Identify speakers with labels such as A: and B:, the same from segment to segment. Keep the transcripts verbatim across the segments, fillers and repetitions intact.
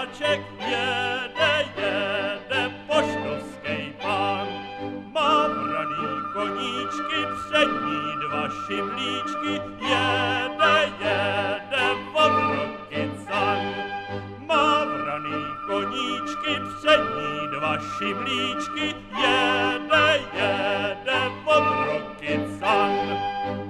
A: vláček, jede, jede poštovský pán. Má vraný koníčky, přední dva šimlíčky, jede, jede od Rokycan. Má vraný koníčky, přední dva šimlíčky, jede, jede od Rokycan.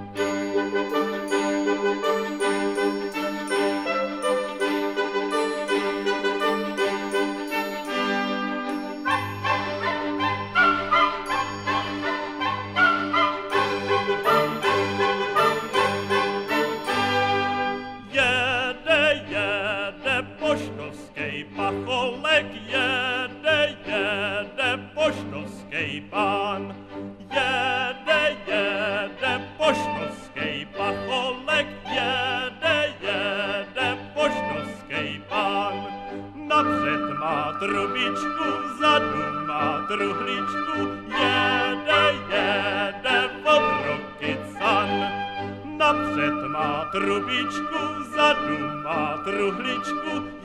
A: Poštovský pacholek, jede, jede poštovský pán. Jede, jede poštovský pacholek, jede, jede poštovský pán. Napřed má trubičku, vzadu má truhličku, jede, jede od Rokycan. Napřed má trubičku, vzadu má truhličku,